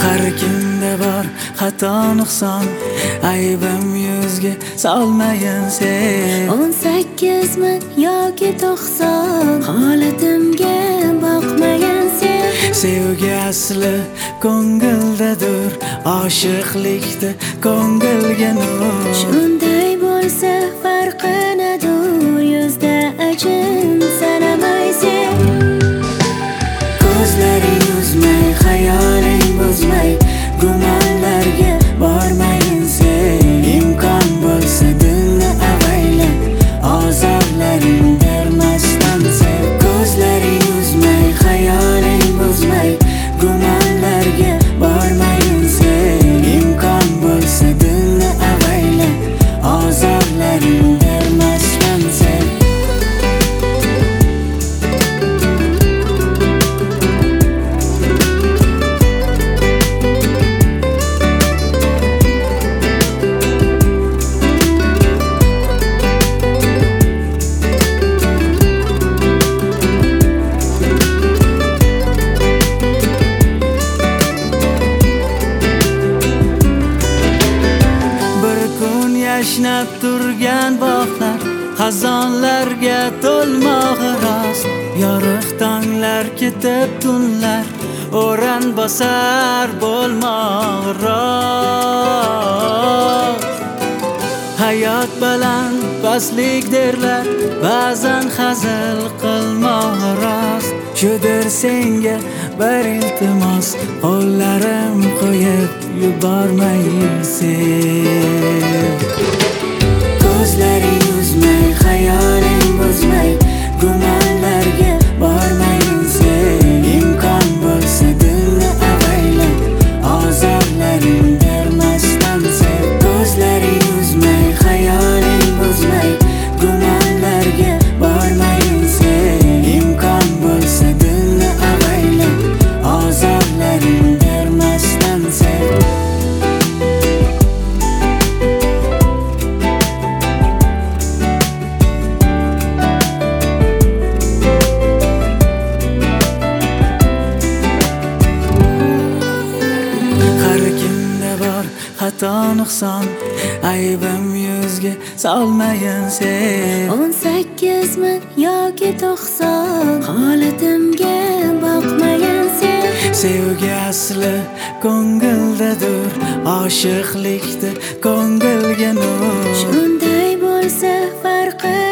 Har kimda bor xato nuqson, aybim yuzga solmayin sen. 18 ming yoki 90 holatimga boqmagan sen. Sevgi asli ko'ngildadir, oshiqlikda ko'ngilga nur. Shunday bo'lsa farqi nadur, yuzda ajin sanamaysen. Ko'zlaring uzmay, xayoling buzmay, gumonlarga bormayin sen. Imkon bo'lsa dilni avaylab, ozorlaring bermasdan sev. Ko'zlaring uzmay, xayoling buzmay, gumonlarga bormayin sen. Imkon bo'lsa dilni avaylab, ozorlaring bermasdan sev. Yashnab turgan bog'lar xazonlarga to'lmog'i rost. Yorug' tonglar ketib tunlar o'ran bosar bo'lmog'i rost. Hayot baland pastlik derlar, ba'zan hazil qilmog'i rost. Shudir senga bir iltimos, qo'llarim qo'yib yubormayin sen. Ko'zlaring uzmay, xayoling buzmay, gumonlarga bormayin sen. Imkon bo'lsa dilni avaylab, ozorlaring bermasdan sev. Ko'zlaring uzmay, xayoling buzmay, gumonlarga bormayin sen. Imkon bo'lsa dilni avaylab, ozorlaring bermasdan sev. Xato nuqson, aybim yuzga solmayin sen. 18 ming yoki 90 holatimga boqmagan sen. Sevgi asli ko'ngildadir, oshiqlikda ko'ngilga nur. Shunday bo'lsa farqi